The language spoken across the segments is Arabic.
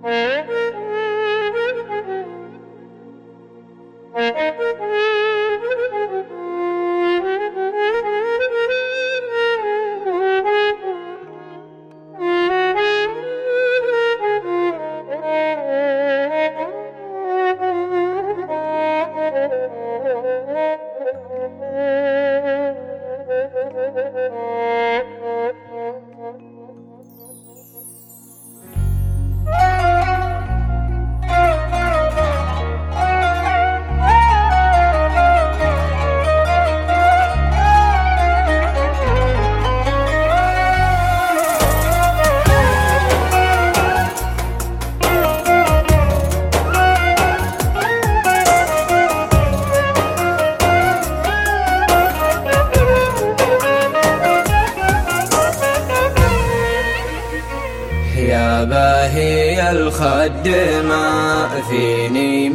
يا باهي الخد ما فيني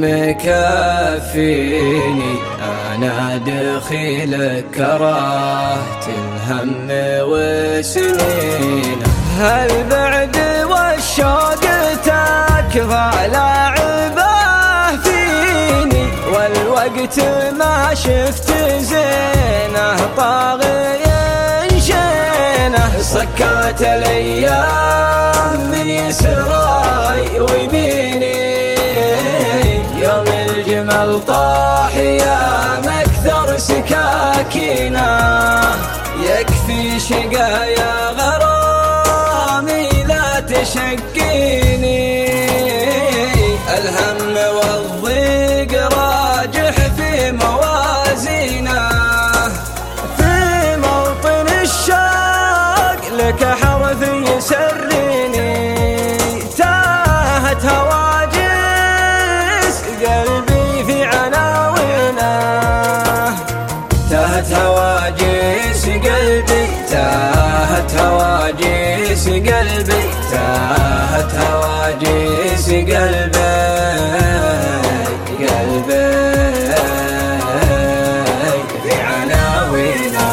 مكفيني، أنا دخيلك كرهت الهم وسنين. هل بعد والشوق تكفى لاعبه فيني، والوقت ما شفت زينه طاغي شينه. صكات الايام من يسراي ويميني، يوم الجمل طاح يا مكثر سكاكينه. يكفي شقايا غرامي لا تشقيني، الهم والضيق راجح في موازينه. في موطن الشوق لك حرف يسريني، تاهت هواجس قلبي في عناوينه. تاهت هواجس قلبي، تاهت هواجس قلبي، تاهت هواجس قلبي قلبي في عناوينه.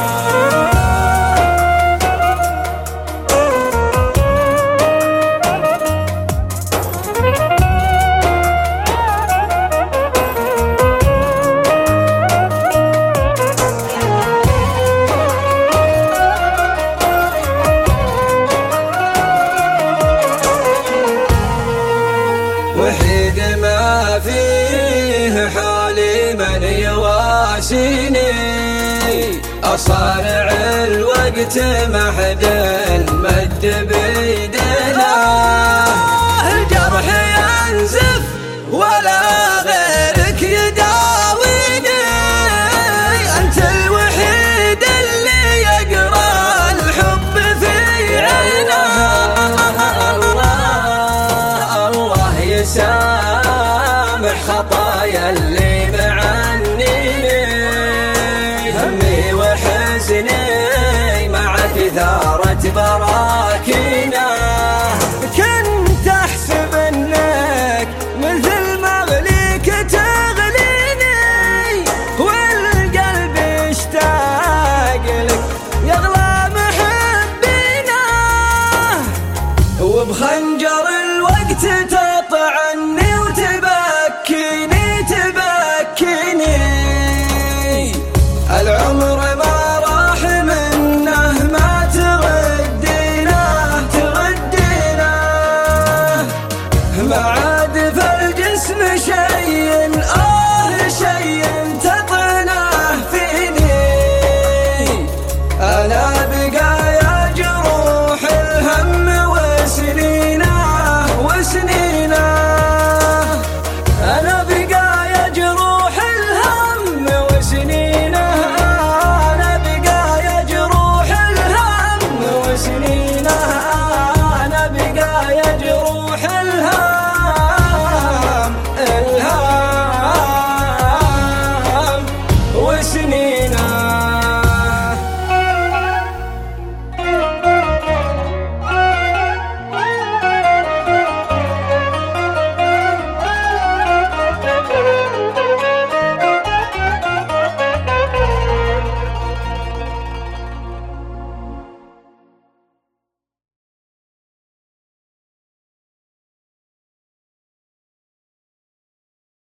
وحيد ما فيه حالي من يواسيني، أصارع الوقت ما حد مد بيدنا. الجرح ينزف ولا غيرك يداويني، أنت الوحيد اللي يقرأ الحب في عينه. سامح خطايا اللي معنيني، همي وحزني مع كثارة براكينه. كنت احسب انك مثل مغليك تغليني، والقلب يشتاق لك يغلى محبينه. وبخنجر الوقت تطعني